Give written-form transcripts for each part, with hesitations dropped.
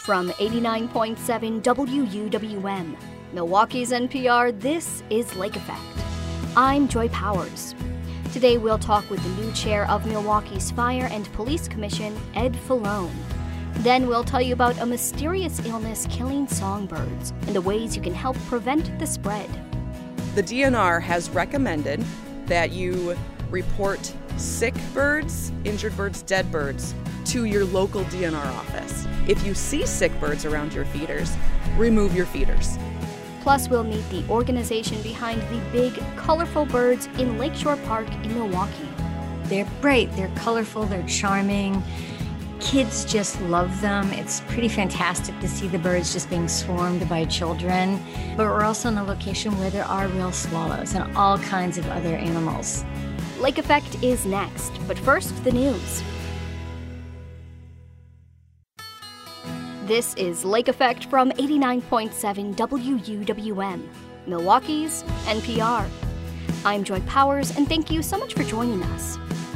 From 89.7 WUWM, Milwaukee's NPR, this is Lake Effect. I'm Joy Powers. Today we'll talk with the new chair of Milwaukee's Fire and Police Commission, Ed Falone. Then we'll tell you about a mysterious illness killing songbirds and the ways you can help prevent the spread. The DNR has recommended that you report sick birds, injured birds, dead birds to your local DNR office. If you see sick birds around your feeders, remove your feeders. Plus, we'll meet the organization behind the big, colorful birds in Lakeshore Park in Milwaukee. They're bright, they're colorful, they're charming. Kids just love them. It's pretty fantastic to see the birds just being swarmed by children. But we're also in a location where there are real swallows and all kinds of other animals. Lake Effect is next, but first, the news. This is Lake Effect from 89.7 WUWM, Milwaukee's NPR. I'm Joy Powers, and thank you so much for joining us.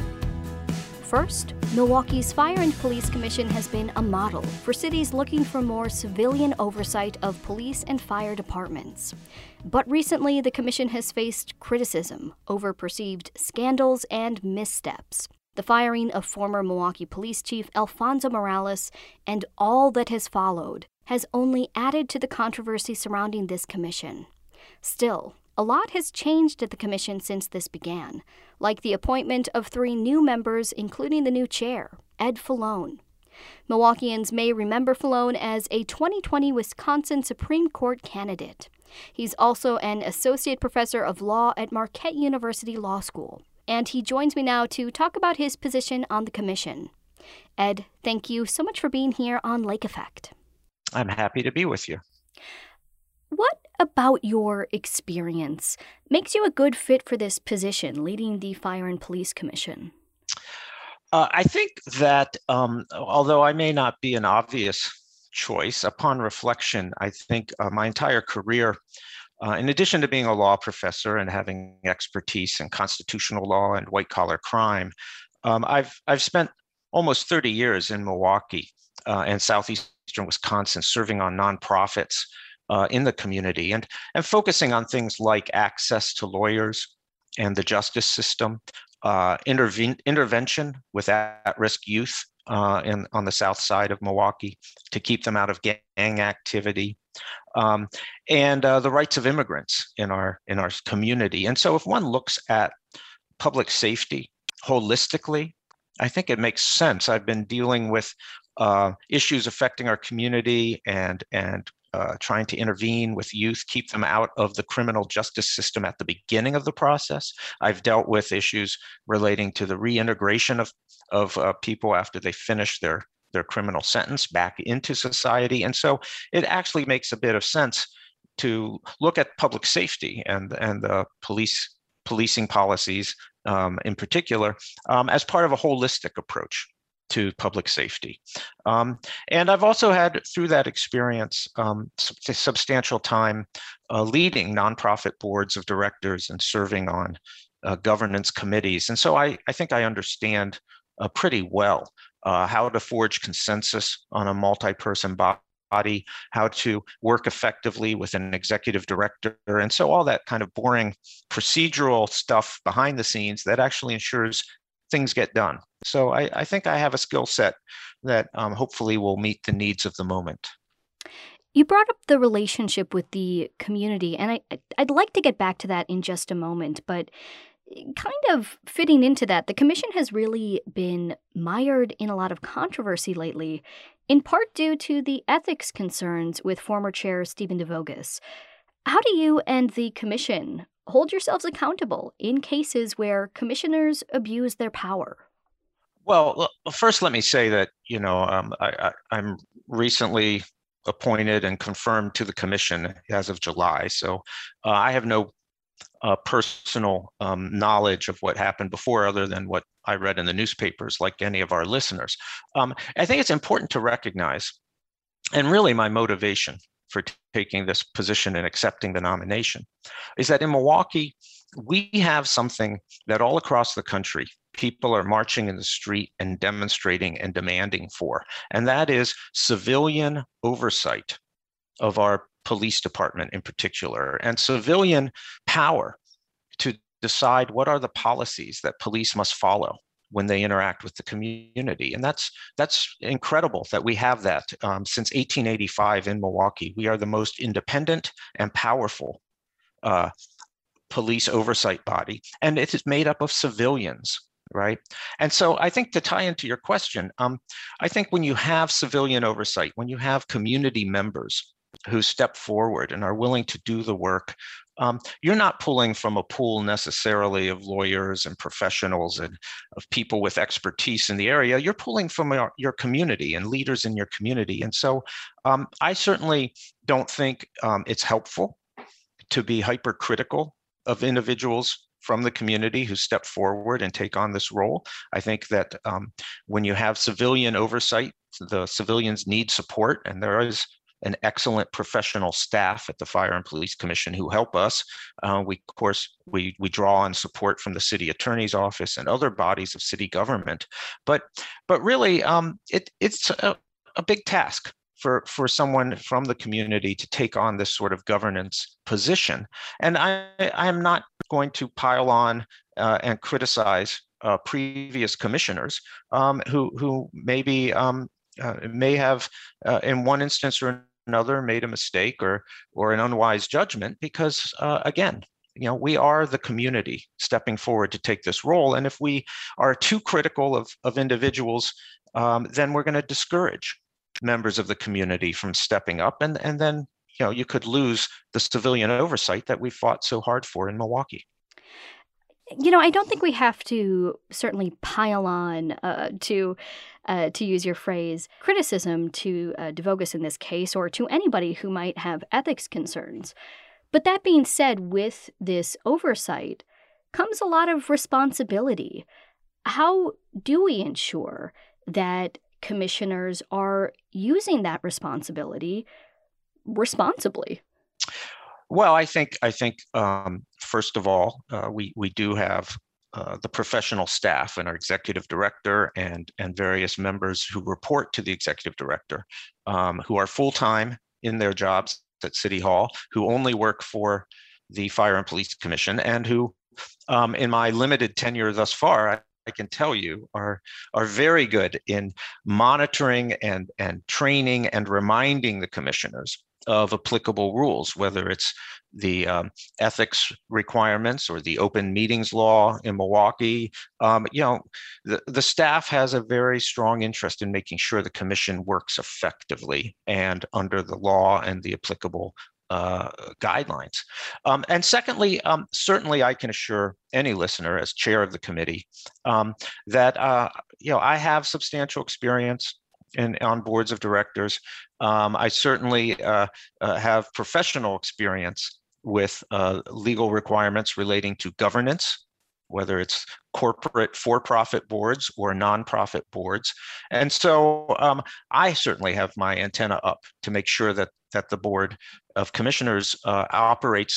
First, Milwaukee's Fire and Police Commission has been a model for cities looking for more civilian oversight of police and fire departments. But recently, the commission has faced criticism over perceived scandals and missteps. The firing of former Milwaukee Police Chief Alfonso Morales and all that has followed has only added to the controversy surrounding this commission. Still, a lot has changed at the commission since this began, like the appointment of 3 new members, including the new chair, Ed Falone. Milwaukeeans may remember Falone as a 2020 Wisconsin Supreme Court candidate. He's also an associate professor of law at Marquette University Law School. And he joins me now to talk about his position on the commission. Ed, thank you so much for being here on Lake Effect. I'm happy to be with you. What about your experience makes you a good fit for this position, leading the Fire and Police Commission? I think that although I may not be an obvious choice, upon reflection, I think my entire career, in addition to being a law professor and having expertise in constitutional law and white-collar crime, I've spent almost 30 years in Milwaukee and southeastern Wisconsin serving on nonprofits in the community and focusing on things like access to lawyers and the justice system, intervention with at-risk youth on the south side of Milwaukee to keep them out of gang activity, and the rights of immigrants in our community. And so if one looks at public safety holistically, I think it makes sense. I've been dealing with issues affecting our community and trying to intervene with youth, keep them out of the criminal justice system at the beginning of the process. I've dealt with issues relating to the reintegration of people after they finish their criminal sentence back into society. And so it actually makes a bit of sense to look at public safety and the policing policies in particular as part of a holistic approach to public safety. And I've also had, through that experience, substantial time leading nonprofit boards of directors and serving on governance committees. And so I think I understand pretty well how to forge consensus on a multi-person body, how to work effectively with an executive director. And so all that kind of boring procedural stuff behind the scenes that actually ensures things get done. So I think I have a skill set that hopefully will meet the needs of the moment. You brought up the relationship with the community, and I'd like to get back to that in just a moment, but kind of fitting into that, the commission has really been mired in a lot of controversy lately, in part due to the ethics concerns with former chair Steven DeVogus. How do you and the commission hold yourselves accountable in cases where commissioners abuse their power? Well, first, let me say that, I'm recently appointed and confirmed to the commission as of July. So I have no personal knowledge of what happened before other than what I read in the newspapers, like any of our listeners. I think it's important to recognize, and really my motivation for taking this position and accepting the nomination, is that in Milwaukee, we have something that all across the country people are marching in the street and demonstrating and demanding for, and that is civilian oversight of our police department in particular, and civilian power to decide what are the policies that police must follow when they interact with the community. And that's incredible that we have that. Since 1885 in Milwaukee, we are the most independent and powerful police oversight body, and it is made up of civilians, right? And so I think, to tie into your question, I think when you have civilian oversight, when you have community members who step forward and are willing to do the work, you're not pulling from a pool necessarily of lawyers and professionals and of people with expertise in the area. You're pulling from your community and leaders in your community. And so I certainly don't think it's helpful to be hypercritical of individuals from the community who step forward and take on this role. I think that when you have civilian oversight, the civilians need support, and there is an excellent professional staff at the Fire and Police Commission who help us. We draw on support from the city attorney's office and other bodies of city government, but really it's a big task for someone from the community to take on this sort of governance position. And I am not going to pile on and criticize previous commissioners who maybe may have, in one instance or another, made a mistake or an unwise judgment, because again, we are the community stepping forward to take this role. And if we are too critical of individuals, then we're going to discourage members of the community from stepping up, and then you could lose the civilian oversight that we fought so hard for in Milwaukee. I don't think we have to certainly pile on, to use your phrase, criticism to DeVogus in this case, or to anybody who might have ethics concerns. But that being said, with this oversight comes a lot of responsibility. How do we ensure that commissioners are using that responsibility responsibly? Well, I think first of all, we do have the professional staff and our executive director and various members who report to the executive director, who are full-time in their jobs at City Hall, who only work for the Fire and Police Commission, and who, in my limited tenure thus far, I can tell you are very good in monitoring and training and reminding the commissioners of applicable rules, whether it's the ethics requirements or the open meetings law in Milwaukee. The staff has a very strong interest in making sure the commission works effectively and under the law and the applicable guidelines. And secondly, certainly I can assure any listener as chair of the committee that I have substantial experience on boards of directors. I certainly have professional experience with legal requirements relating to governance, whether it's corporate for-profit boards or nonprofit boards. And so I certainly have my antenna up to make sure that the Board of Commissioners operates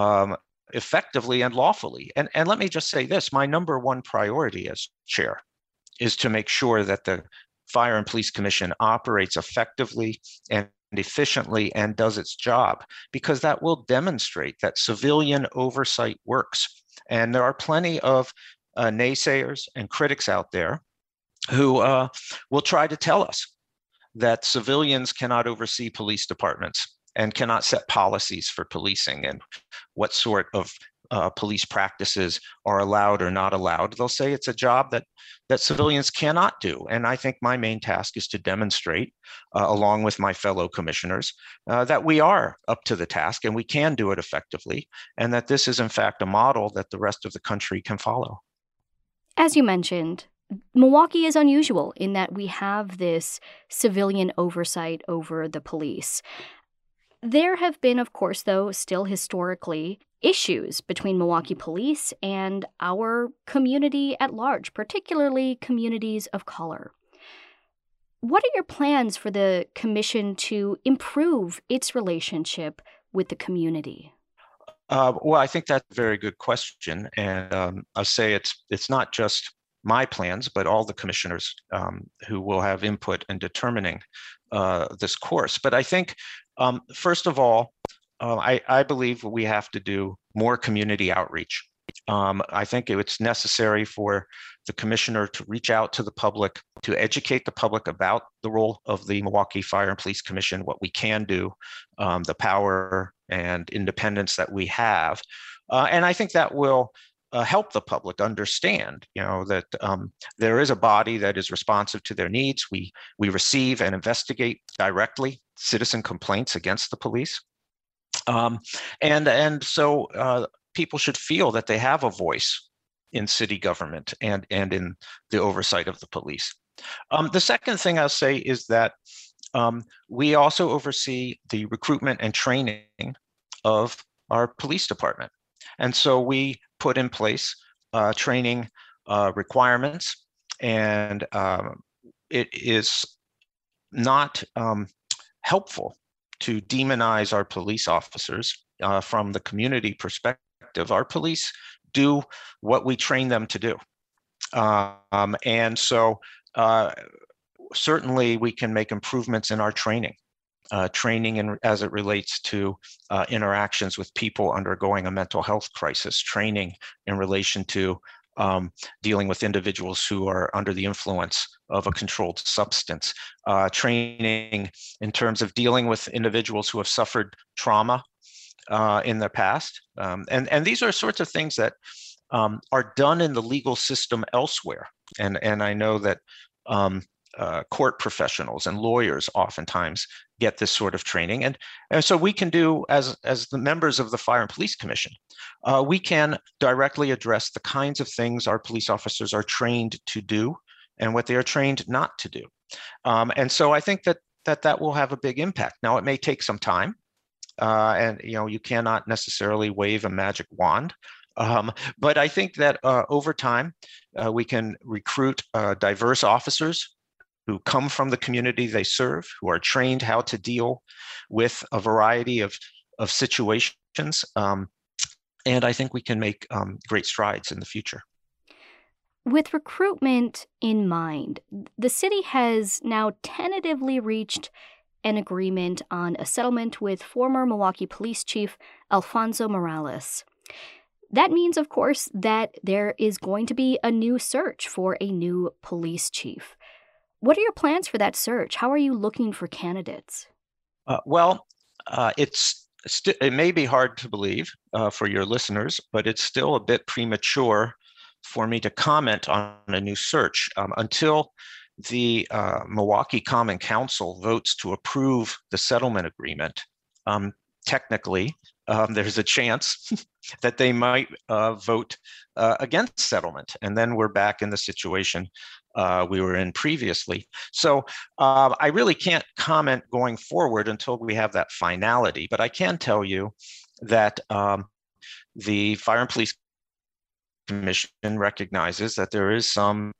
effectively and lawfully. And let me just say this, my number one priority as chair is to make sure that the Fire and Police Commission operates effectively and efficiently and does its job, because that will demonstrate that civilian oversight works. And there are plenty of naysayers and critics out there who will try to tell us that civilians cannot oversee police departments and cannot set policies for policing and what sort of police practices are allowed or not allowed. They'll say it's a job that civilians cannot do. And I think my main task is to demonstrate, along with my fellow commissioners, that we are up to the task and we can do it effectively, and that this is in fact a model that the rest of the country can follow. As you mentioned, Milwaukee is unusual in that we have this civilian oversight over the police. There have been, of course, though, still historically, issues between Milwaukee police and our community at large, particularly communities of color. What are your plans for the commission to improve its relationship with the community? Well, I think that's a very good question. And I'll say it's not just my plans, but all the commissioners who will have input in determining this course. But I think, first of all, I believe we have to do more community outreach. I think it's necessary for the commissioner to reach out to the public, to educate the public about the role of the Milwaukee Fire and Police Commission, what we can do, the power and independence that we have. And I think that will help the public understand, that there is a body that is responsive to their needs. We receive and investigate directly citizen complaints against the police. And so people should feel that they have a voice in city government and in the oversight of the police. The second thing I'll say is that we also oversee the recruitment and training of our police department. And so we put in place training requirements, and it is not helpful to demonize our police officers from the community perspective. Our police do what we train them to do. And so certainly we can make improvements in our training as it relates to interactions with people undergoing a mental health crisis, training in relation to dealing with individuals who are under the influence of a controlled substance, training in terms of dealing with individuals who have suffered trauma in their past. And these are sorts of things that are done in the legal system elsewhere. And I know that court professionals and lawyers oftentimes get this sort of training. And so we can do, as the members of the Fire and Police Commission, we can directly address the kinds of things our police officers are trained to do and what they are trained not to do. And so I think that will have a big impact. Now, it may take some time. And you cannot necessarily wave a magic wand. But I think that over time, we can recruit diverse officers who come from the community they serve, who are trained how to deal with a variety of situations. And I think we can make great strides in the future. With recruitment in mind, the city has now tentatively reached an agreement on a settlement with former Milwaukee Police Chief Alfonso Morales. That means, of course, that there is going to be a new search for a new police chief. What are your plans for that search? How are you looking for candidates? It may be hard to believe for your listeners, but it's still a bit premature for me to comment on a new search until the Milwaukee Common Council votes to approve the settlement agreement. Technically, there's a chance that they might vote against settlement, and then we're back in the situation we were in previously. So I really can't comment going forward until we have that finality, but I can tell you that the Fire and Police Commission recognizes that there is some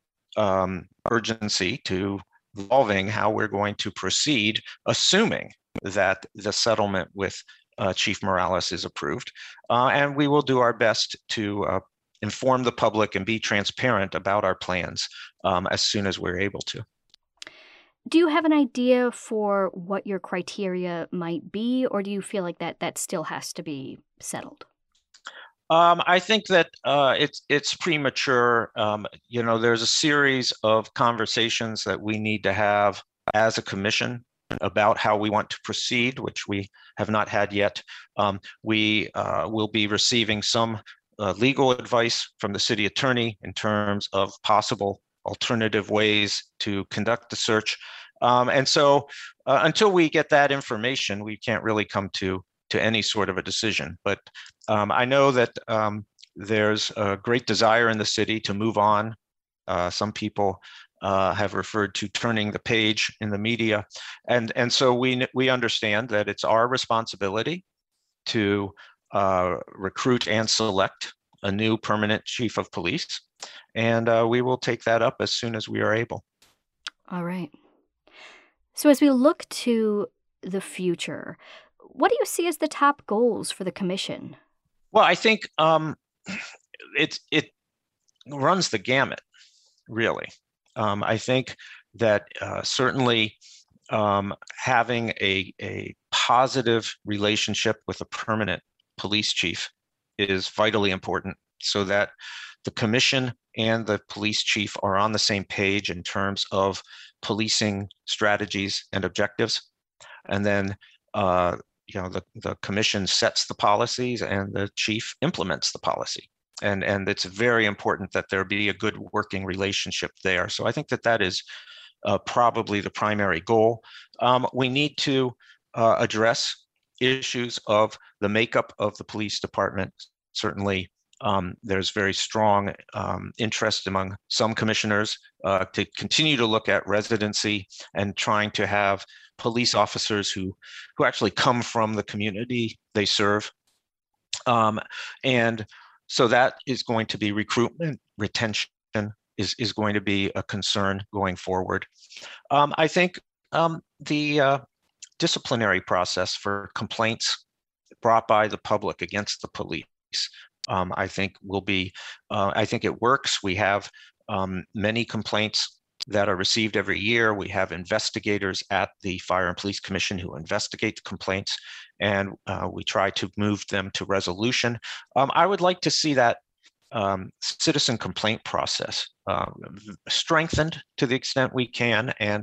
urgency to evolving how we're going to proceed, assuming that the settlement with Chief Morales is approved. And we will do our best to inform the public and be transparent about our plans as soon as we're able to. Do you have an idea for what your criteria might be, or do you feel like that still has to be settled? I think that it's premature. There's a series of conversations that we need to have as a commission about how we want to proceed, which we have not had yet. We will be receiving some legal advice from the city attorney in terms of possible alternative ways to conduct the search. And so until we get that information, we can't really come to any sort of a decision. But I know that there's a great desire in the city to move on. Some people have referred to turning the page in the media. And so we understand that it's our responsibility to recruit and select a new permanent chief of police. And we will take that up as soon as we are able. All right. So as we look to the future, what do you see as the top goals for the commission? Well, I think it runs the gamut. really. I think that certainly having a positive relationship with a permanent police chief is vitally important, so that the commission and the police chief are on the same page in terms of policing strategies and objectives. And then the commission sets the policies and the chief implements the policy. And it's very important that there be a good working relationship there. So I think that is probably the primary goal. We need to address issues of the makeup of the police department. Certainly, there's very strong interest among some commissioners to continue to look at residency and trying to have police officers who actually come from the community they serve. And so that is going to be recruitment, retention is going to be a concern going forward. I think the disciplinary process for complaints brought by the public against the police, I think will be, I think it works. We have many complaints that are received every year. We have investigators at the Fire and Police Commission who investigate the complaints, and we try to move them to resolution. I would like to see that citizen complaint process strengthened to the extent we can, and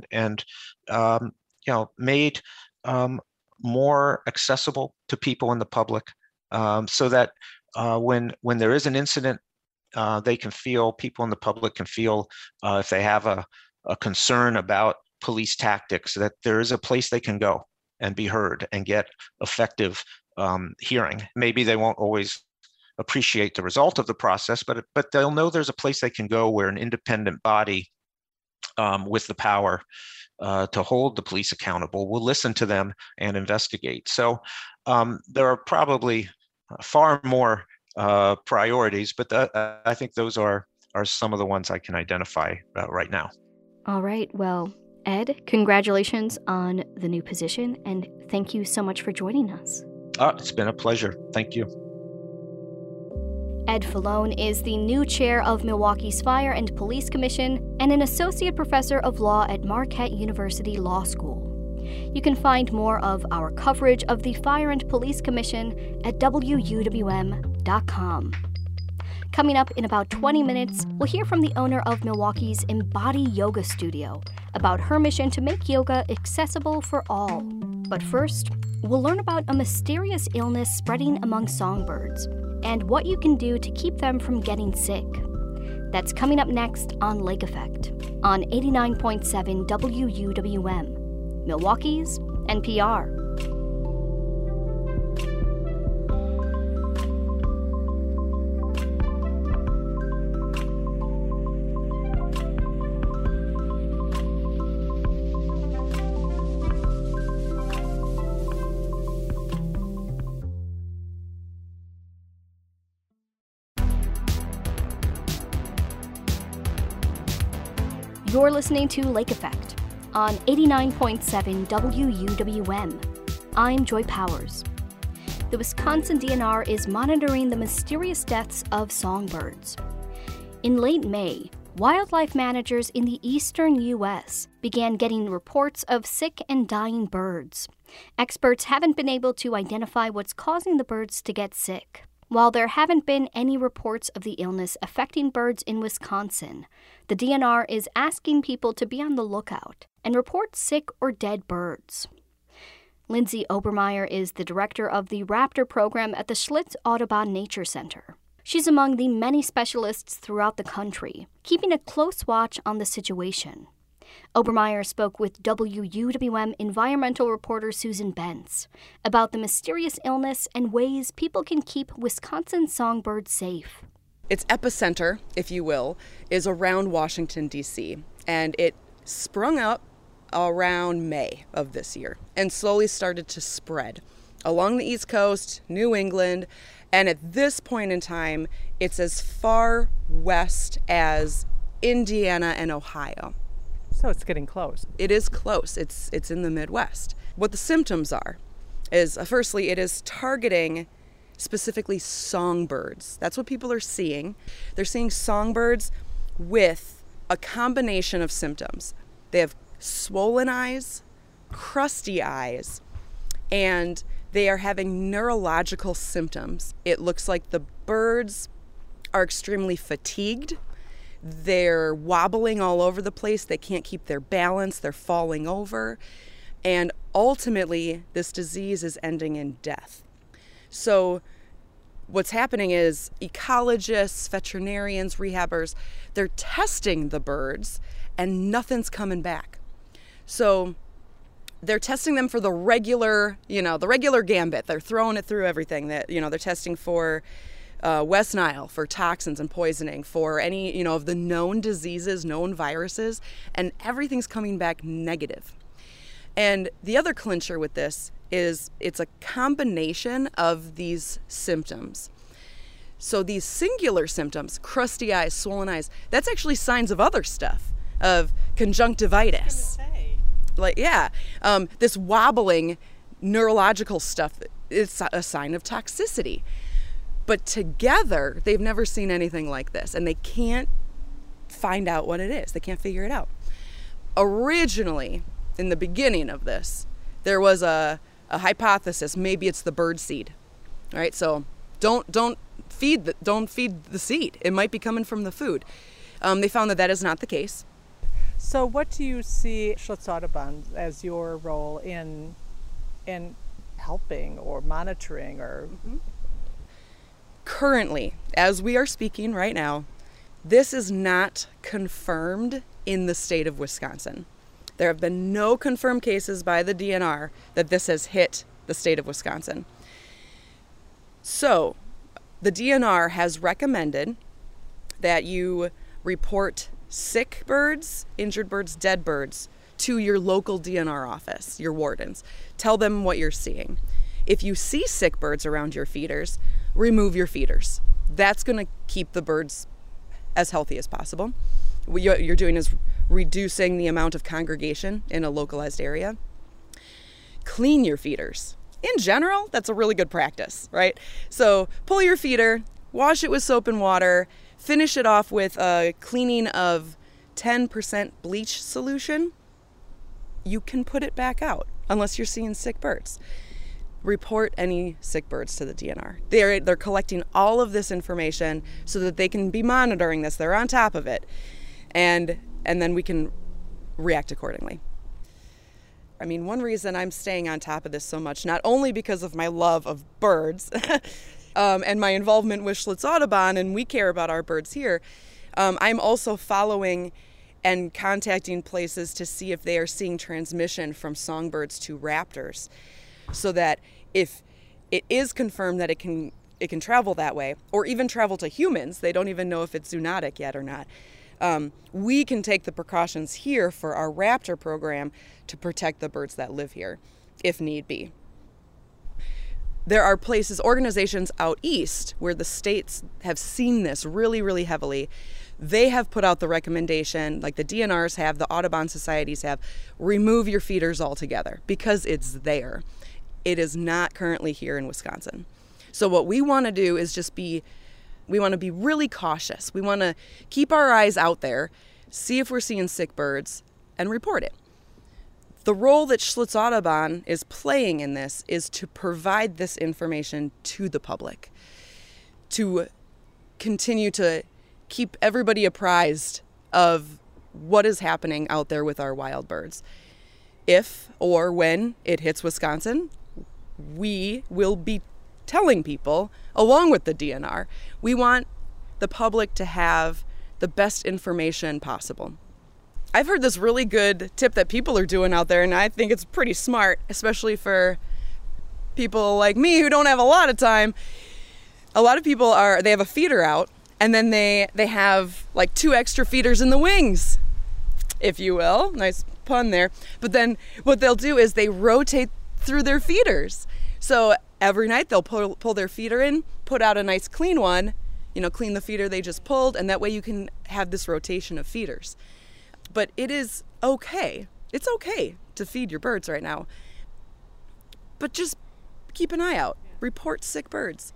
made more accessible to people in the public, so that when there is an incident, people in the public can feel if they have a concern about police tactics, that there is a place they can go and be heard and get effective hearing. Maybe they won't always appreciate the result of the process, but they'll know there's a place they can go where an independent body with the power to hold the police accountable will listen to them and investigate. So there are probably far more priorities, but I think those are some of the ones I can identify right now. All right. Well, Ed, congratulations on the new position, and thank you so much for joining us. It's been a pleasure. Thank you. Ed Falone is the new chair of Milwaukee's Fire and Police Commission and an associate professor of law at Marquette University Law School. You can find more of our coverage of the Fire and Police Commission at WUWM.com. Coming up in about 20 minutes, we'll hear from the owner of Milwaukee's Embody Yoga Studio about her mission to make yoga accessible for all. But first, we'll learn about a mysterious illness spreading among songbirds and what you can do to keep them from getting sick. That's coming up next on Lake Effect on 89.7 WUWM, Milwaukee's NPR. You're listening to Lake Effect on 89.7 WUWM. I'm Joy Powers. The Wisconsin DNR is monitoring the mysterious deaths of songbirds. In late May, wildlife managers in the eastern U.S. began getting reports of sick and dying birds. Experts haven't been able to identify what's causing the birds to get sick. While there haven't been any reports of the illness affecting birds in Wisconsin, the DNR is asking people to be on the lookout and report sick or dead birds. Lindsay Obermeyer is the director of the Raptor program at the Schlitz Audubon Nature Center. She's among the many specialists throughout the country, keeping a close watch on the situation. Obermeyer spoke with WUWM environmental reporter Susan Bentz about the mysterious illness and ways people can keep Wisconsin songbirds safe. Its epicenter, if you will, is around Washington, D.C., and it sprung up around May of this year and slowly started to spread along the East Coast, New England, and at this point in time, it's as far west as Indiana and Ohio. So it's getting close. It is close. It's in the Midwest. What the symptoms are is, firstly, it is targeting specifically songbirds. That's what people are seeing. They're seeing songbirds with a combination of symptoms. They have swollen eyes, crusty eyes, and they are having neurological symptoms. It looks like the birds are extremely fatigued. They're wobbling all over the place. They can't keep their balance. They're falling over. And ultimately, this disease is ending in death. So what's happening is ecologists, veterinarians, rehabbers, they're testing the birds and nothing's coming back. So they're testing them for the regular gambit. They're throwing it through everything. That, they're testing for West Nile, for toxins and poisoning, for any, of the known diseases, known viruses, and everything's coming back negative. And the other clincher with this is it's a combination of these symptoms. So these singular symptoms, crusty eyes, swollen eyes, that's actually signs of other stuff, of conjunctivitis. This wobbling neurological stuff is a sign of toxicity. But together, they've never seen anything like this, and they can't find out what it is. They can't figure it out. Originally, in the beginning of this, there was a hypothesis. Maybe it's the bird seed. All right, so don't feed the seed. It might be coming from the food. They found that is not the case. So what do you see Schlitz Audubon as your role in helping or monitoring or? Currently, as we are speaking right now, this is not confirmed in the state of Wisconsin. There have been no confirmed cases by the DNR that this has hit the state of Wisconsin. So, the DNR has recommended that you report sick birds, injured birds, dead birds to your local DNR office, your wardens. Tell them what you're seeing. If you see sick birds around your feeders, remove your feeders. That's going to keep the birds as healthy as possible. What you're doing is reducing the amount of congregation in a localized area. Clean your feeders. In general, that's a really good practice, right? So pull your feeder, wash it with soap and water, finish it off with a cleaning of 10% bleach solution. You can put it back out unless you're seeing sick birds. Report any sick birds to the DNR. They're collecting all of this information so that they can be monitoring this. They're on top of it. And then we can react accordingly. I mean, one reason I'm staying on top of this so much, not only because of my love of birds and my involvement with Schlitz Audubon, and we care about our birds here, I'm also following and contacting places to see if they are seeing transmission from songbirds to raptors, so that if it is confirmed that it can travel that way, or even travel to humans, they don't even know if it's zoonotic yet or not, we can take the precautions here for our raptor program to protect the birds that live here, if need be. There are places, organizations out east, where the states have seen this really, really heavily. They have put out the recommendation, like the DNRs have, the Audubon societies have, remove your feeders altogether, because it's there. It is not currently here in Wisconsin. So what we want to do is we want to be really cautious. We want to keep our eyes out there, see if we're seeing sick birds, and report it. The role that Schlitz Audubon is playing in this is to provide this information to the public, to continue to keep everybody apprised of what is happening out there with our wild birds. If or when it hits Wisconsin, we will be telling people, along with the DNR, we want the public to have the best information possible. I've heard this really good tip that people are doing out there, and I think it's pretty smart, especially for people like me who don't have a lot of time. A lot of people they have a feeder out, and then they have like 2 extra feeders in the wings, if you will. Nice pun there. But then what they'll do is they rotate through their feeders. So every night they'll pull their feeder in, put out a nice clean one, clean the feeder they just pulled, and that way you can have this rotation of feeders. But it is okay. It's okay to feed your birds right now. But just keep an eye out. Report sick birds.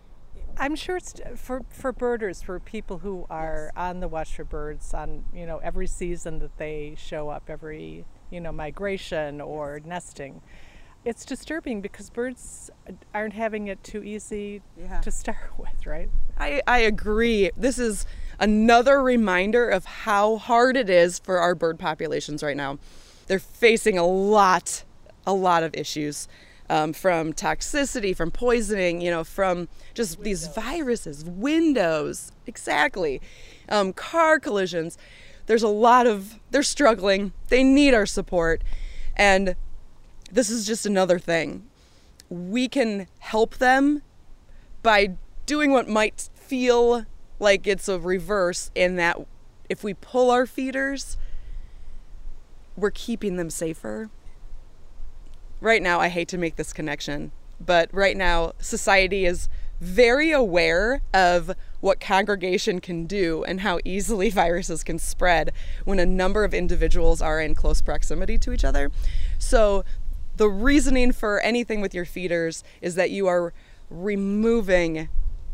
I'm sure it's for birders, for people who are on the watch for birds on, every season that they show up, every, migration or nesting. It's disturbing because birds aren't having it too easy to start with, right? I agree. This is another reminder of how hard it is for our bird populations right now. They're facing a lot of issues. From toxicity, from poisoning, from just these viruses, windows, exactly, car collisions. They're struggling. They need our support. And this is just another thing. We can help them by doing what might feel like it's a reverse, in that if we pull our feeders, we're keeping them safer. Right now, I hate to make this connection, but right now, society is very aware of what congregation can do and how easily viruses can spread when a number of individuals are in close proximity to each other. So the reasoning for anything with your feeders is that you are removing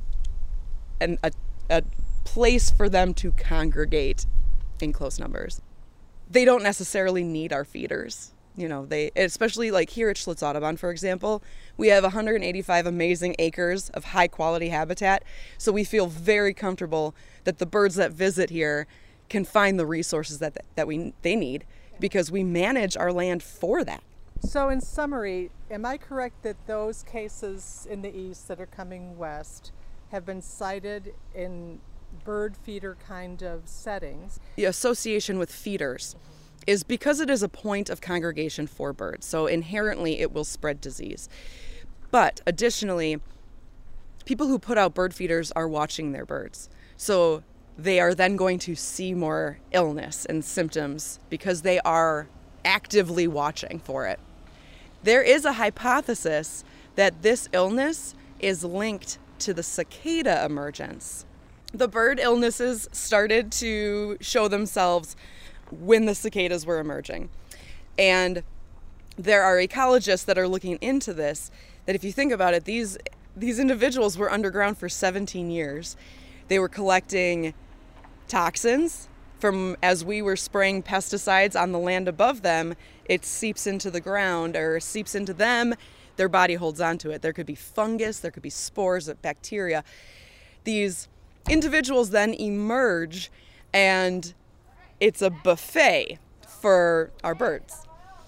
a place for them to congregate in close numbers. They don't necessarily need our feeders. They, especially like here at Schlitz Audubon, for example, we have 185 amazing acres of high quality habitat. So we feel very comfortable that the birds that visit here can find the resources that they need, because we manage our land for that. So in summary, am I correct that those cases in the east that are coming west have been cited in bird feeder kind of settings? The association with feeders is because it is a point of congregation for birds. So inherently it will spread disease. But additionally, people who put out bird feeders are watching their birds. So they are then going to see more illness and symptoms because they are actively watching for it. There is a hypothesis that this illness is linked to the cicada emergence. The bird illnesses started to show themselves when the cicadas were emerging. And there are ecologists that are looking into this, that if you think about it, these individuals were underground for 17 years. They were collecting toxins from, as we were spraying pesticides on the land above them, it seeps into the ground or seeps into them, their body holds onto it. There could be fungus, there could be spores, bacteria. These individuals then emerge, and it's a buffet for our birds.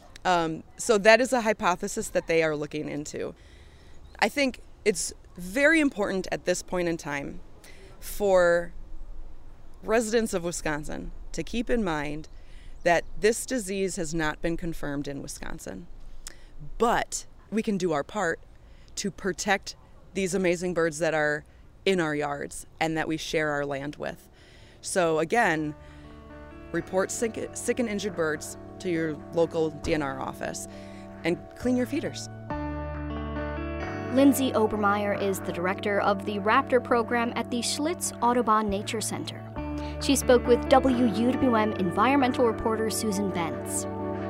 So that is a hypothesis that they are looking into. I think it's very important at this point in time for residents of Wisconsin to keep in mind that this disease has not been confirmed in Wisconsin. But we can do our part to protect these amazing birds that are in our yards and that we share our land with. So again, report sick and injured birds to your local DNR office and clean your feeders. Lindsay Obermeyer is the director of the Raptor program at the Schlitz Audubon Nature Center. She spoke with WUWM environmental reporter Susan Benz.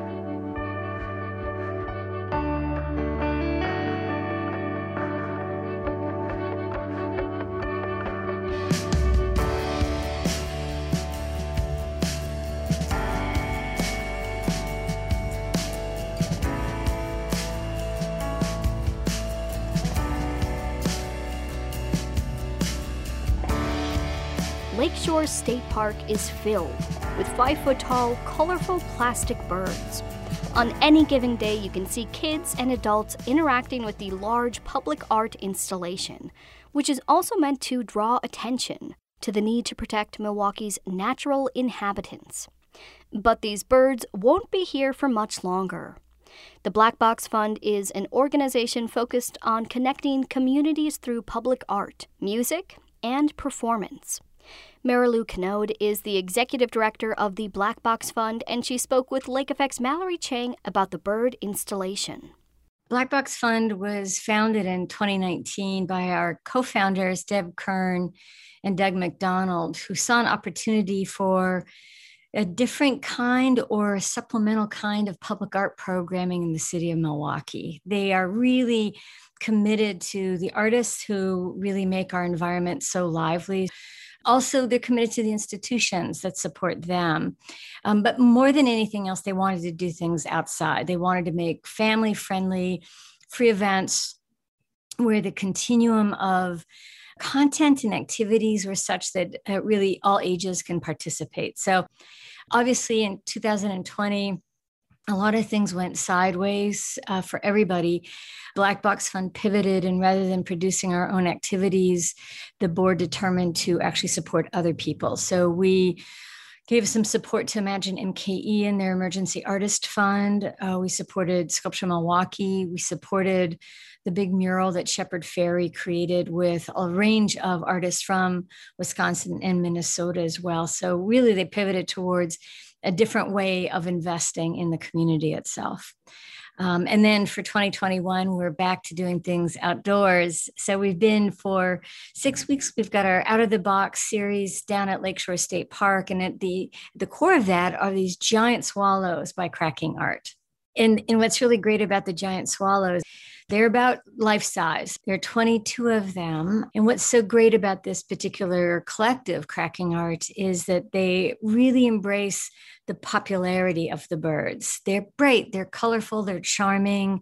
Lakeshore State Park is filled with 5-foot-tall, colorful plastic birds. On any given day, you can see kids and adults interacting with the large public art installation, which is also meant to draw attention to the need to protect Milwaukee's natural inhabitants. But these birds won't be here for much longer. The Black Box Fund is an organization focused on connecting communities through public art, music, and performance. Marilou Canode is the executive director of the Black Box Fund, and she spoke with Lake Effect's Mallory Chang about the bird installation. Black Box Fund was founded in 2019 by our co-founders, Deb Kern and Doug McDonald, who saw an opportunity for a different kind or supplemental kind of public art programming in the city of Milwaukee. They are really committed to the artists who really make our environment so lively. Also, they're committed to the institutions that support them. But more than anything else, they wanted to do things outside. They wanted to make family-friendly, free events where the continuum of content and activities were such that really all ages can participate. So obviously in 2020, a lot of things went sideways for everybody. Black Box Fund pivoted, and rather than producing our own activities, the board determined to actually support other people. So we gave some support to Imagine MKE and their Emergency Artist Fund. We supported Sculpture Milwaukee. We supported the big mural that Shepard Fairey created with a range of artists from Wisconsin and Minnesota as well. So really they pivoted towards a different way of investing in the community itself. And then for 2021, we're back to doing things outdoors. So we've been for 6 weeks, we've got our Out of the Box series down at Lakeshore State Park. And at the core of that are these giant swallows by Cracking Art. And what's really great about the giant swallows, they're about life size. There are 22 of them. And what's so great about this particular collective, Cracking Art, is that they really embrace the popularity of the birds. They're bright, they're colorful, they're charming.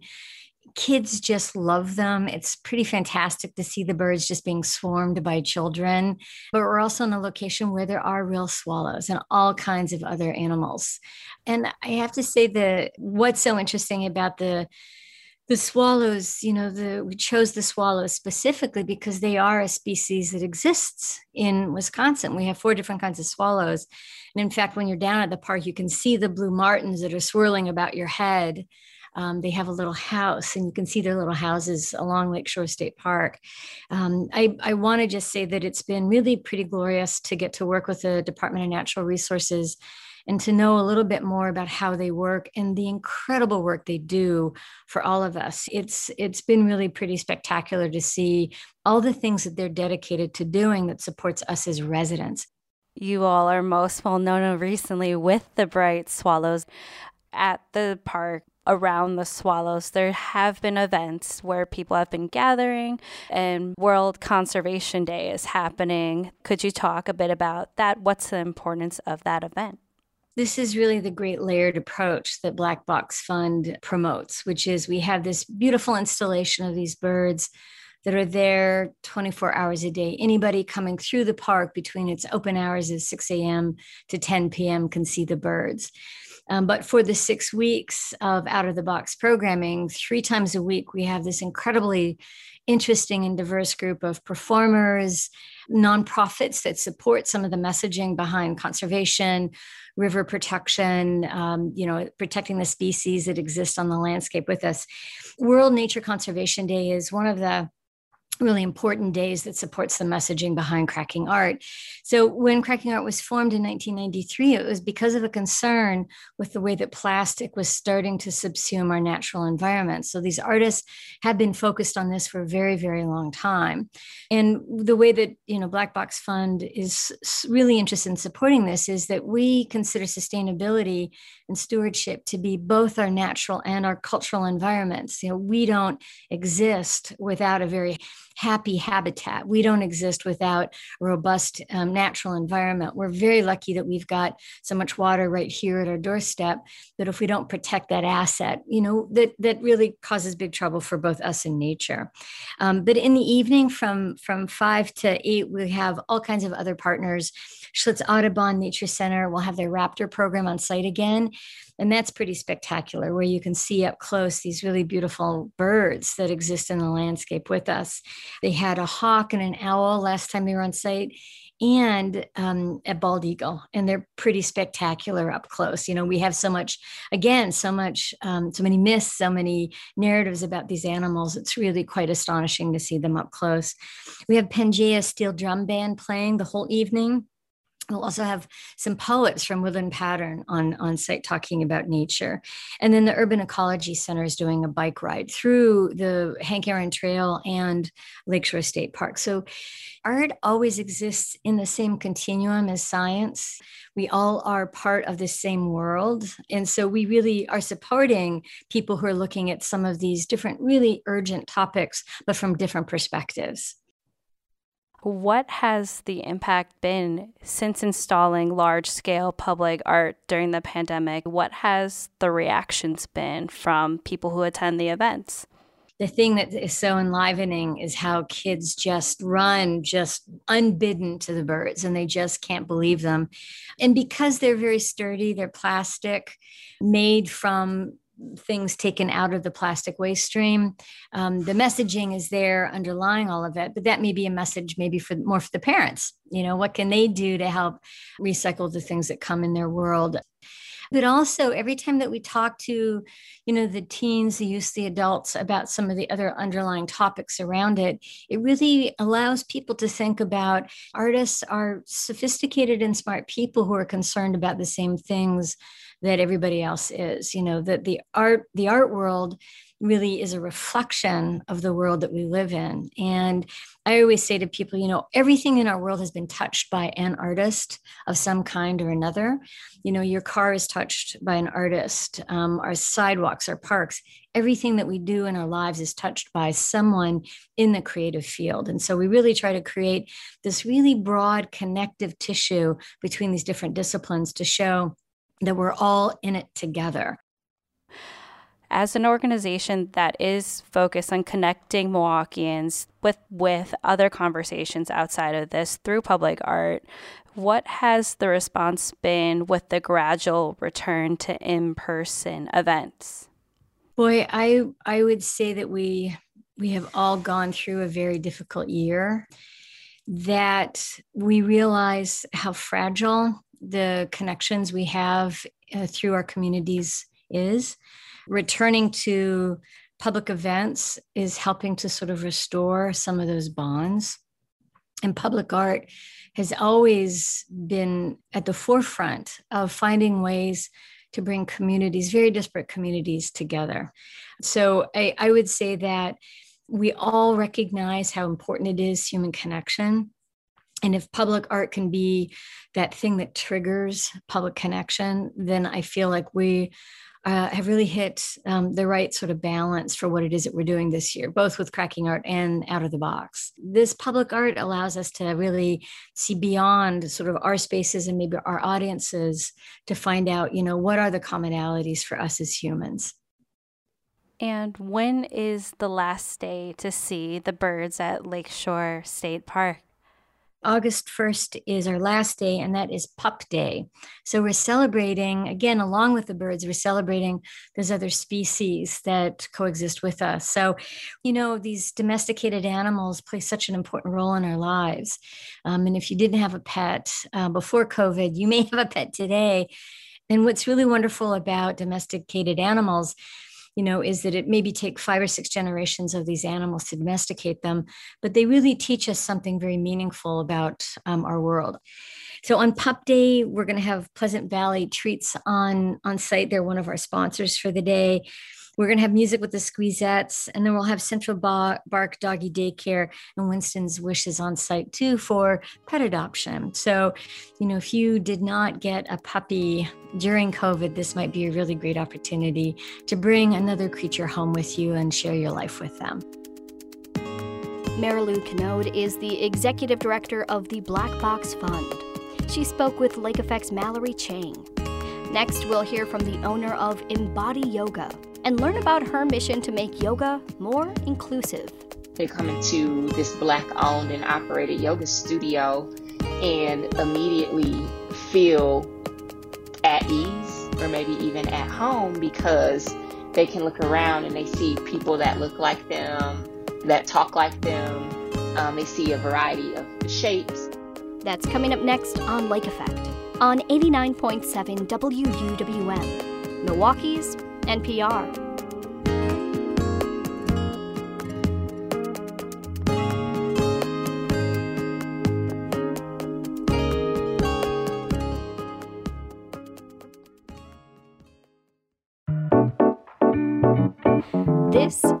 Kids just love them. It's pretty fantastic to see the birds just being swarmed by children. But we're also in a location where there are real swallows and all kinds of other animals. And I have to say that what's so interesting about the swallows, we chose the swallows specifically because they are a species that exists in Wisconsin. We have 4 different kinds of swallows. And in fact, when you're down at the park, you can see the blue martins that are swirling about your head. They have a little house, and you can see their little houses along Lakeshore State Park. I want to just say that it's been really pretty glorious to get to work with the Department of Natural Resources and to know a little bit more about how they work and the incredible work they do for all of us. It's been really pretty spectacular to see all the things that they're dedicated to doing that supports us as residents. You all are most well known recently with the Bright Swallows at the park. Around the swallows, there have been events where people have been gathering, and World Conservation Day is happening. Could you talk a bit about that? What's the importance of that event? This is really the great layered approach that Black Box Fund promotes, which is we have this beautiful installation of these birds that are there 24 hours a day. Anybody coming through the park between its open hours of 6 a.m. to 10 p.m. can see the birds. But for the 6 weeks of Out of the Box programming, 3 times a week, we have this incredibly interesting and diverse group of performers, nonprofits that support some of the messaging behind conservation, river protection, protecting the species that exist on the landscape with us. World Nature Conservation Day is one of the really important days that supports the messaging behind Cracking Art. So when Cracking Art was formed in 1993, it was because of a concern with the way that plastic was starting to subsume our natural environment. So these artists have been focused on this for a very, very long time. And the way that, Black Box Fund is really interested in supporting this is that we consider sustainability and stewardship to be both our natural and our cultural environments. We don't exist without a very happy habitat. We don't exist without a robust natural environment. We're very lucky that we've got so much water right here at our doorstep that if we don't protect that asset, that really causes big trouble for both us and nature. But in the evening from 5 to 8, we have all kinds of other partners. Schlitz Audubon Nature Center will have their raptor program on site again. And that's pretty spectacular, where you can see up close these really beautiful birds that exist in the landscape with us. They had a hawk and an owl last time they were on site, and a bald eagle, and they're pretty spectacular up close. We have so many myths, so many narratives about these animals. It's really quite astonishing to see them up close. We have Pangea Steel Drum Band playing the whole evening. We'll also have some poets from Woodland Pattern on site talking about nature. And then the Urban Ecology Center is doing a bike ride through the Hank Aaron Trail and Lakeshore State Park. So art always exists in the same continuum as science. We all are part of the same world. And so we really are supporting people who are looking at some of these different, really urgent topics, but from different perspectives. What has the impact been since installing large-scale public art during the pandemic? What has the reactions been from people who attend the events? The thing that is so enlivening is how kids just run just unbidden to the birds, and they just can't believe them. And because they're very sturdy, they're plastic, made from things taken out of the plastic waste stream. The messaging is there underlying all of it, but that may be a message maybe more for the parents. What can they do to help recycle the things that come in their world? But also every time that we talk to, the teens, the youth, the adults about some of the other underlying topics around it, it really allows people to think about artists are sophisticated and smart people who are concerned about the same things that everybody else is, that the art world really is a reflection of the world that we live in. And I always say to people, everything in our world has been touched by an artist of some kind or another. Your car is touched by an artist, our sidewalks, our parks, everything that we do in our lives is touched by someone in the creative field. And so we really try to create this really broad connective tissue between these different disciplines to show that we're all in it together. As an organization that is focused on connecting Milwaukeeans with other conversations outside of this through public art, what has the response been with the gradual return to in-person events? Boy, I would say that we have all gone through a very difficult year, that we realize how fragile the connections we have through our communities is. Returning to public events is helping to sort of restore some of those bonds. And public art has always been at the forefront of finding ways to bring communities, very disparate communities, together. So I would say that we all recognize how important it is, human connection. And if public art can be that thing that triggers public connection, then I feel like we have really hit the right sort of balance for what it is that we're doing this year, both with Cracking Art and Out of the Box. This public art allows us to really see beyond sort of our spaces and maybe our audiences to find out, what are the commonalities for us as humans. And when is the last day to see the birds at Lakeshore State Park? August 1st is our last day, and that is Pup Day. So we're celebrating, again, along with the birds, we're celebrating those other species that coexist with us. So, these domesticated animals play such an important role in our lives. And if you didn't have a pet before COVID, you may have a pet today. And what's really wonderful about domesticated animals is that it maybe take 5 or 6 generations of these animals to domesticate them, but they really teach us something very meaningful about our world. So on Pup Day, we're going to have Pleasant Valley Treats on site. They're one of our sponsors for the day. We're going to have music with the Squeezettes, and then we'll have Central Bark Doggy Daycare and Winston's Wishes on site too for pet adoption. So, if you did not get a puppy during COVID, this might be a really great opportunity to bring another creature home with you and share your life with them. Marilou Canode is the executive director of the Black Box Fund. She spoke with Lake Effect's Mallory Chang. Next, we'll hear from the owner of Embody Yoga and learn about her mission to make yoga more inclusive. They come into this Black-owned and operated yoga studio and immediately feel at ease or maybe even at home because they can look around and they see people that look like them, that talk like them. They see a variety of shapes. That's coming up next on Lake Effect on 89.7 WUWM, Milwaukee's NPR.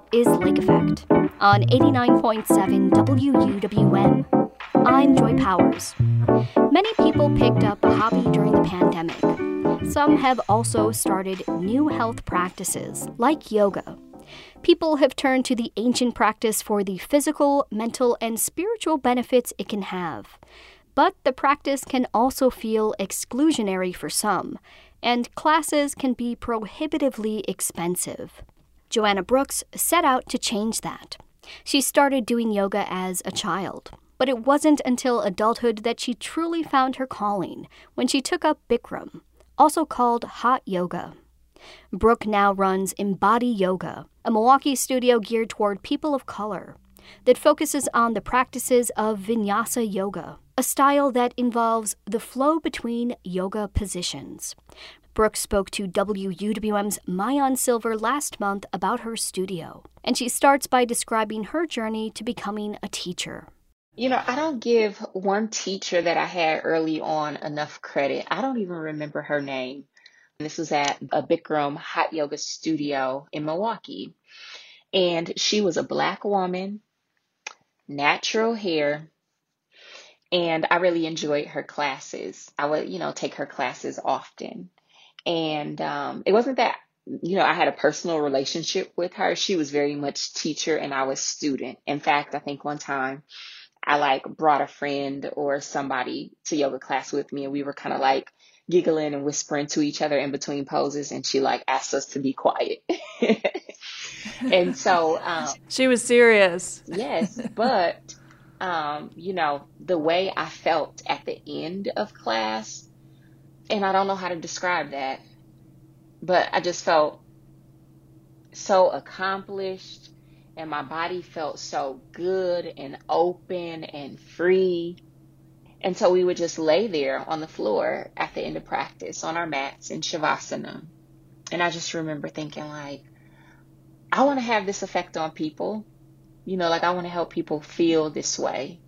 is Lake Effect on 89.7 WUWM. I'm Joy Powers. Many people picked up a hobby during the pandemic. Some have also started new health practices, like yoga. People have turned to the ancient practice for the physical, mental, and spiritual benefits it can have. But the practice can also feel exclusionary for some, and classes can be prohibitively expensive. Joanna Brooks set out to change that. She started doing yoga as a child, but it wasn't until adulthood that she truly found her calling when she took up Bikram, also called hot yoga. Brooke now runs Embody Yoga, a Milwaukee studio geared toward people of color that focuses on the practices of Vinyasa Yoga, a style that involves the flow between yoga positions. Brooke spoke to WUWM's Mayan Silver last month about her studio, and she starts by describing her journey to becoming a teacher. I don't give one teacher that I had early on enough credit. I don't even remember her name. This was at a Bikram hot yoga studio in Milwaukee. And she was a Black woman, natural hair, and I really enjoyed her classes. I would, take her classes often. And it wasn't that, I had a personal relationship with her. She was very much teacher and I was student. In fact, I think one time I brought a friend or somebody to yoga class with me and we were kind of giggling and whispering to each other in between poses, and she asked us to be quiet. And so she was serious. Yes, but the way I felt at the end of class, and I don't know how to describe that, but I just felt so accomplished and my body felt so good and open and free. And so we would just lay there on the floor at the end of practice on our mats in Shavasana. And I just remember thinking I want to have this effect on people. I want to help people feel this way.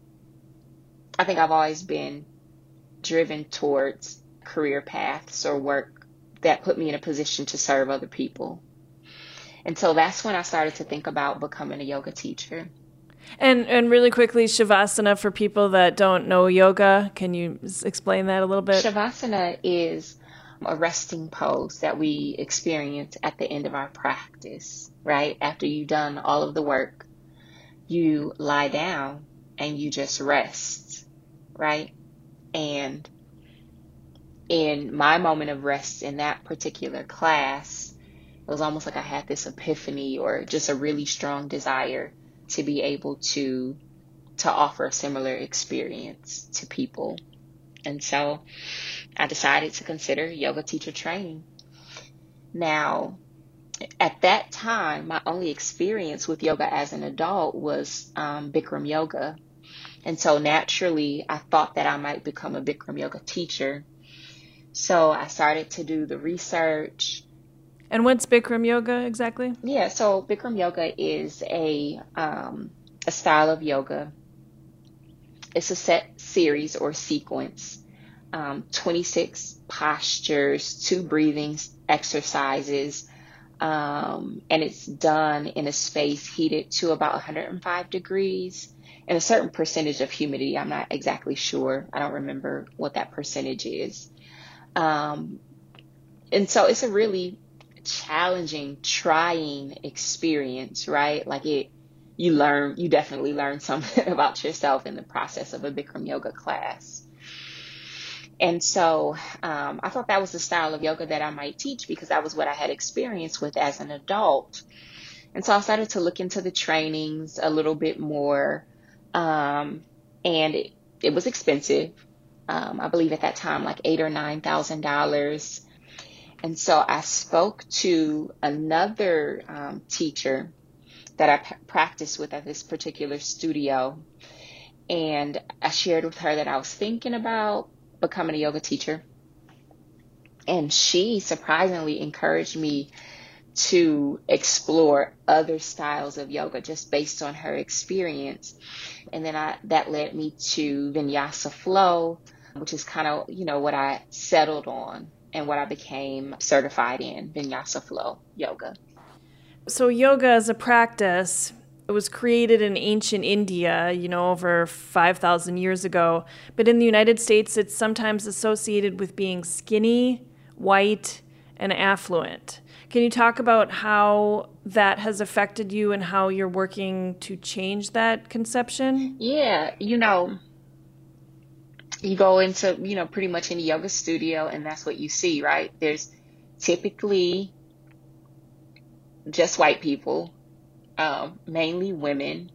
I think I've always been driven towards career paths or work that put me in a position to serve other people. And so that's when I started to think about becoming a yoga teacher. And really quickly, Shavasana, for people that don't know yoga, can you explain that a little bit? Shavasana is a resting pose that we experience at the end of our practice, right? After you've done all of the work, you lie down and you just rest, right? And in my moment of rest in that particular class, it was almost like I had this epiphany or just a really strong desire to be able to offer a similar experience to people. And so I decided to consider yoga teacher training. Now, at that time, my only experience with yoga as an adult was Bikram yoga. And so naturally, I thought that I might become a Bikram yoga teacher. So I started to do the research. And what's Bikram yoga exactly? Yeah, so Bikram yoga is a style of yoga. It's a set series or sequence, 26 postures, 2 breathing exercises, and it's done in a space heated to about 105 degrees and a certain percentage of humidity. I'm not exactly sure. I don't remember what that percentage is. And so it's a really challenging, trying experience, right? You definitely learn something about yourself in the process of a Bikram yoga class. And so I thought that was the style of yoga that I might teach because that was what I had experience with as an adult. And so I started to look into the trainings a little bit more. And it was expensive. I believe at that time, $8,000 or $9,000. And so I spoke to another teacher that I practiced with at this particular studio. And I shared with her that I was thinking about becoming a yoga teacher. And she surprisingly encouraged me to explore other styles of yoga just based on her experience. And then that led me to Vinyasa Flow, which is kind of, what I settled on and what I became certified in, Vinyasa Flow yoga. So yoga as a practice, it was created in ancient India, over 5,000 years ago. But in the United States, it's sometimes associated with being skinny, white, and affluent. Can you talk about how that has affected you and how you're working to change that conception? Yeah, you go into, pretty much any yoga studio and that's what you see, right? There's typically just white people, mainly women,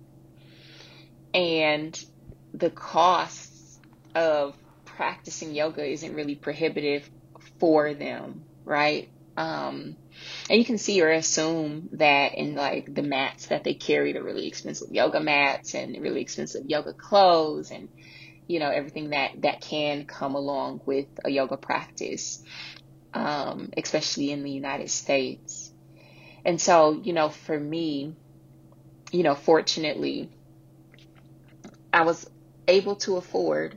and the costs of practicing yoga isn't really prohibitive for them, right? And you can see or assume that in like the mats that they carry, the really expensive yoga mats and really expensive yoga clothes and everything that can come along with a yoga practice, especially in the United States. And so, for me, fortunately, I was able to afford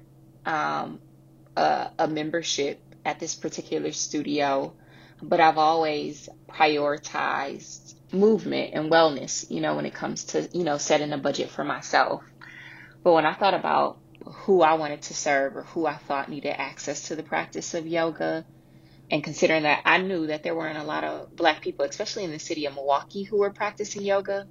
a membership at this particular studio, but I've always prioritized movement and wellness, when it comes to, setting a budget for myself. But when I thought about who I wanted to serve or who I thought needed access to the practice of yoga, and considering that I knew that there weren't a lot of Black people, especially in the city of Milwaukee, who were practicing yoga,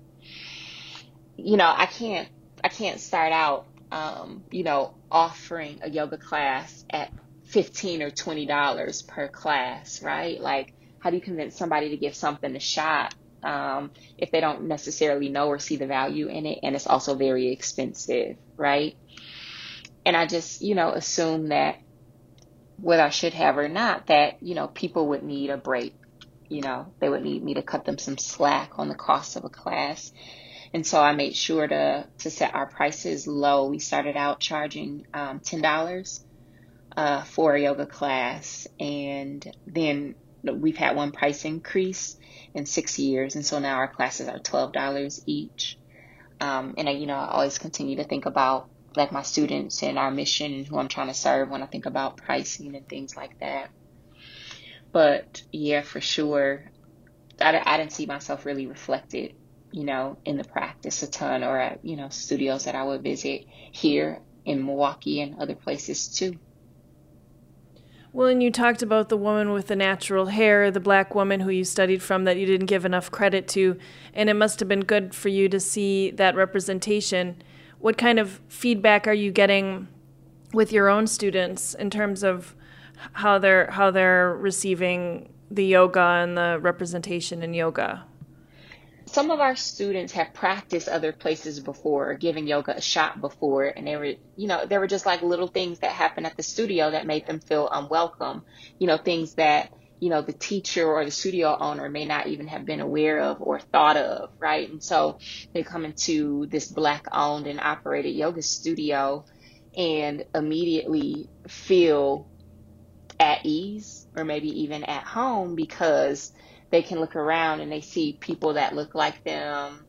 I can't start out, offering a yoga class at $15 or $20 per class, right? Like, how do you convince somebody to give something a shot if they don't necessarily know or see the value in it, and it's also very expensive, right? And I just, assume that whether I should have or not, that, people would need a break. They would need me to cut them some slack on the cost of a class. And so I made sure to set our prices low. We started out charging $10 for a yoga class. And then we've had one price increase in 6 years. And so now our classes are $12 each. And I always continue to think about like my students and our mission and who I'm trying to serve when I think about pricing and things like that. But yeah, for sure, I didn't see myself really reflected, in the practice a ton or at, studios that I would visit here in Milwaukee and other places too. Well, and you talked about the woman with the natural hair, the Black woman who you studied from that you didn't give enough credit to, and it must have been good for you to see that representation. What kind of feedback are you getting with your own students in terms of how they're receiving the yoga and the representation in yoga? Some of our students have practiced other places before, giving yoga a shot before, and they were just like little things that happened at the studio that made them feel unwelcome, things that the teacher or the studio owner may not even have been aware of or thought of, right? And so they come into this Black owned and operated yoga studio and immediately feel at ease or maybe even at home because they can look around and they see people that look like them,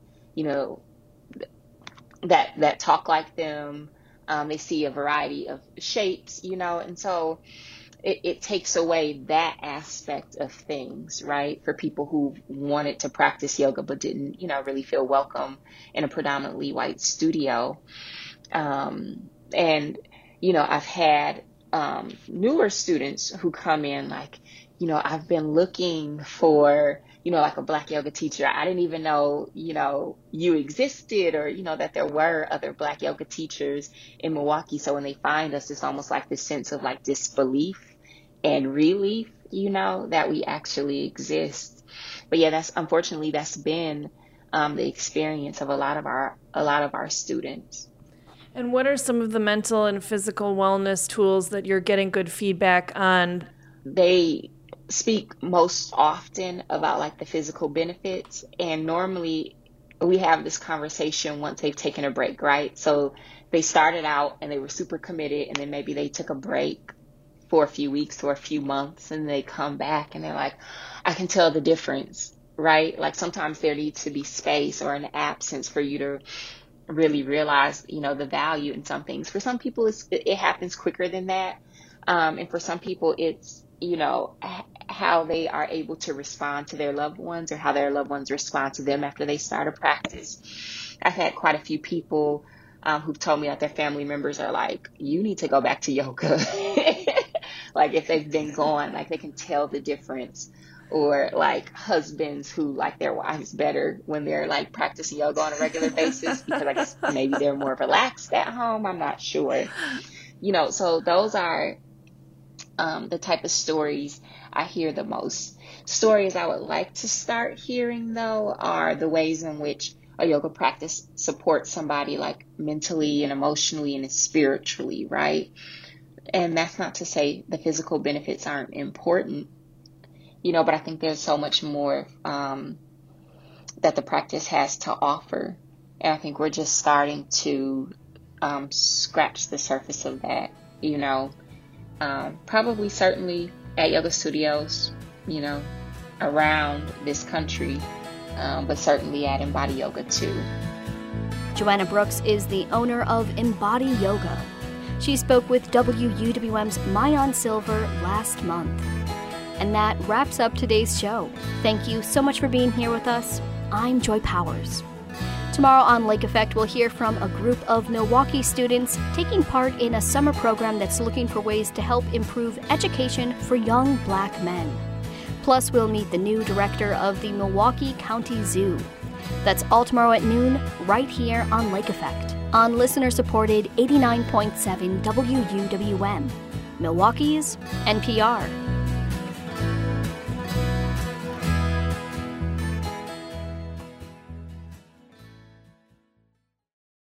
that talk like them. They see a variety of shapes, and so it takes away that aspect of things, right? For people who wanted to practice yoga but didn't, really feel welcome in a predominantly white studio. And, I've had newer students who come in like, I've been looking for, like a Black yoga teacher. I didn't even know, you existed or, that there were other Black yoga teachers in Milwaukee. So when they find us, it's almost like this sense of like disbelief and relief, that we actually exist. But yeah, unfortunately that's been the experience of a lot of our students. And what are some of the mental and physical wellness tools that you're getting good feedback on? They speak most often about like the physical benefits, and normally we have this conversation once they've taken a break, right? So they started out and they were super committed, and then maybe they took a break for a few weeks or a few months, and they come back and they're like, I can tell the difference, right? Like sometimes there needs to be space or an absence for you to really realize, the value in some things. For some people, it happens quicker than that. And for some people, it's, how they are able to respond to their loved ones or how their loved ones respond to them after they start a practice. I've had quite a few people who've told me that their family members are like, you need to go back to yoga. Like if they've been gone, like they can tell the difference. Or like husbands who like their wives better when they're like practicing yoga on a regular basis, because I guess maybe they're more relaxed at home. I'm not sure. So those are the type of stories I hear the most. Stories I would like to start hearing, though, are the ways in which a yoga practice supports somebody like mentally and emotionally and spiritually, right? And that's not to say the physical benefits aren't important, but I think there's so much more that the practice has to offer. And I think we're just starting to scratch the surface of that, probably certainly at yoga studios, around this country, but certainly at Embody Yoga too. Joanna Brooks is the owner of Embody Yoga. She spoke with WUWM's Mayan Silver last month. And that wraps up today's show. Thank you so much for being here with us. I'm Joy Powers. Tomorrow on Lake Effect, we'll hear from a group of Milwaukee students taking part in a summer program that's looking for ways to help improve education for young Black men. Plus, we'll meet the new director of the Milwaukee County Zoo. That's all tomorrow at noon, right here on Lake Effect, on listener-supported 89.7 WUWM, Milwaukee's NPR.